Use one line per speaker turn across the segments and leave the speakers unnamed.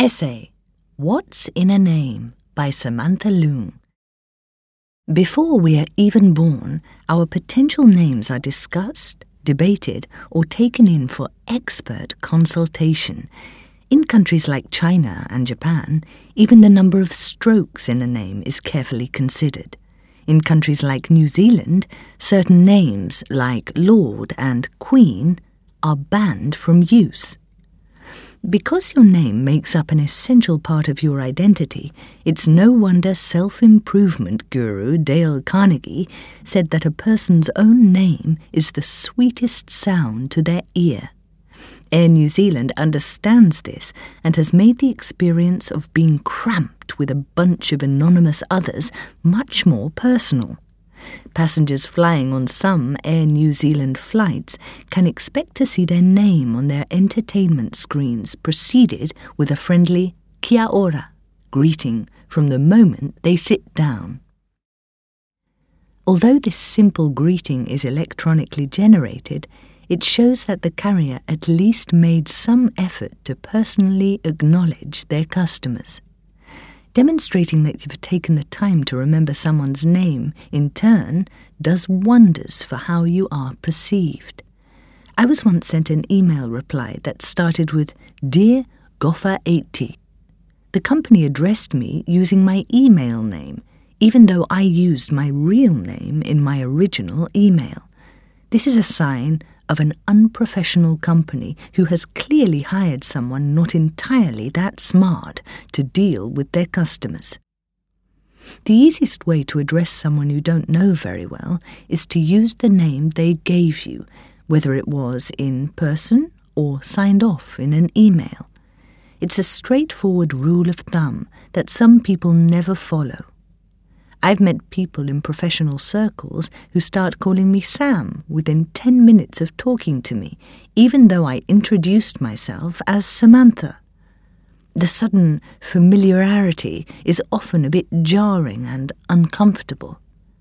Essay, What's in a Name by Samantha Leung. Before we are even born, our potential names are discussed, debated, or taken in for expert consultation. In countries like China and Japan, even the number of strokes in a name is carefully considered. In countries like New Zealand, certain names like Lord and Queen are banned from use. Because your name makes up an essential part of your identity, it's no wonder self-improvement guru Dale Carnegie said that a person's own name is the sweetest sound to their ear. Air New Zealand understands this and has made the experience of being cramped with a bunch of anonymous others much more personal. Passengers flying on some Air New Zealand flights can expect to see their name on their entertainment screens preceded with a friendly kia ora greeting from the moment they sit down. Although this simple greeting is electronically generated, it shows that the carrier at least made some effort to personally acknowledge their customers. Demonstrating that you've taken the time to remember someone's name, in turn, does wonders for how you are perceived. I was once sent an email reply that started with, "Dear Gopher80. The company addressed me using my email name, even though I used my real name in my original email. This is a sign of an unprofessional company who has clearly hired someone not entirely that smart to deal with their customers." The easiest way to address someone you don't know very well is to use the name they gave you, whether it was in person or signed off in an email. It's a straightforward rule of thumb that some people never follow. I've met people in professional circles who start calling me Sam within 10 minutes of talking to me, even though I introduced myself as Samantha. The sudden familiarity is often a bit jarring and uncomfortable.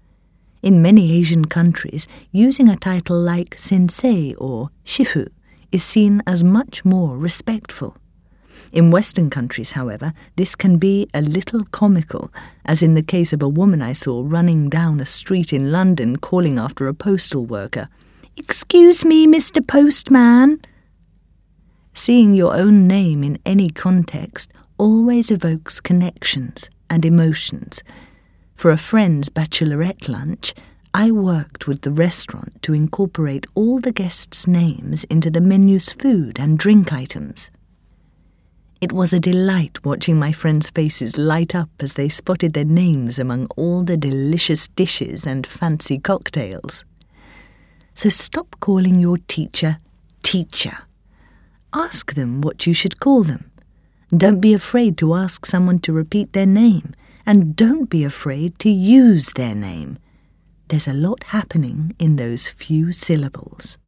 In many Asian countries, using a title like sensei or shifu is seen as much more respectful. In Western countries, however, this can be a little comical, as in the case of a woman I saw running down a street in London calling after a postal worker. "Excuse me, Mr. Postman." Seeing your own name in any context always evokes connections and emotions. For a friend's bachelorette lunch, I worked with the restaurant to incorporate all the guests' names into the menu's food and drink items. It was a delight watching my friends' faces light up as they spotted their names among all the delicious dishes and fancy cocktails. So stop calling your teacher teacher. Ask them what you should call them. Don't be afraid to ask someone to repeat their name, and don't be afraid to use their name. There's a lot happening in those few syllables.